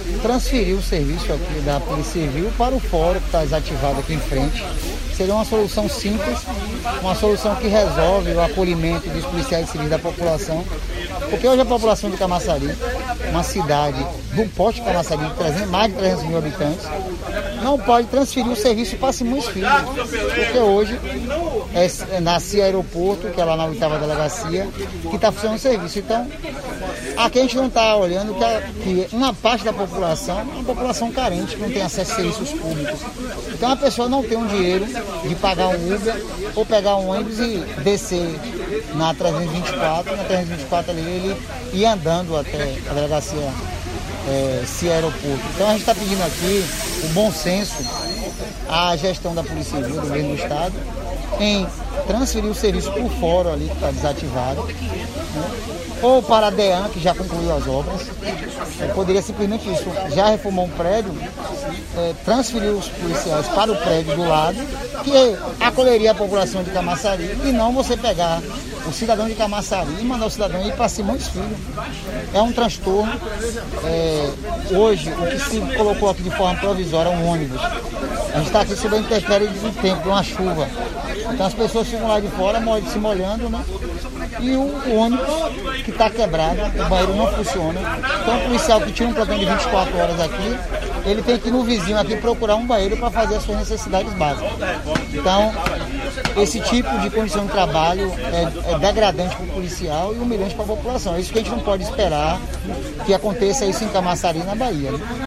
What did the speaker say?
transferir o serviço aqui da Polícia Civil para o fórum que está desativado aqui em frente. Seria uma solução simples, uma solução que resolve o acolhimento dos policiais civis da população, porque hoje a população de Camaçari, uma cidade do porte de Camaçari, de mais de 300 mil habitantes, não pode transferir o serviço para Simões Filho, porque hoje na CIA Aeroporto, que é lá na 8ª delegacia, que está funcionando o serviço. Então, aqui a gente não está olhando que uma parte da população é uma população carente, que não tem acesso a serviços públicos. Então a pessoa não tem um dinheiro de pagar um Uber ou pegar um ônibus e descer na 324, ali ele ir andando até a delegacia CIA Aeroporto. Então a gente está pedindo aqui o bom senso à gestão da Polícia Civil do governo do Estado em transferir o serviço para o fórum ali que está desativado, né? Ou para a DEAN, que já concluiu as obras. Poderia simplesmente isso, já reformou um prédio, transferir os policiais para o prédio do lado, que acolheria a população de Camaçari, e não você pegar o cidadão de Camaçari e mandar o cidadão ir para Simões Filho. É um transtorno. Hoje, o que se colocou aqui de forma provisória é um ônibus. A gente está aqui sob a intempérie do tempo, de uma chuva. Então as pessoas ficam lá de fora se molhando, né? E o ônibus que está quebrado, o banheiro não funciona. Então o policial que tinha um plantão de 24 horas aqui, ele tem que ir no vizinho aqui procurar um banheiro para fazer as suas necessidades básicas. Então, esse tipo de condição de trabalho é degradante para o policial e humilhante para a população. É isso que a gente não pode esperar que aconteça isso em Camaçari, na Bahia, né?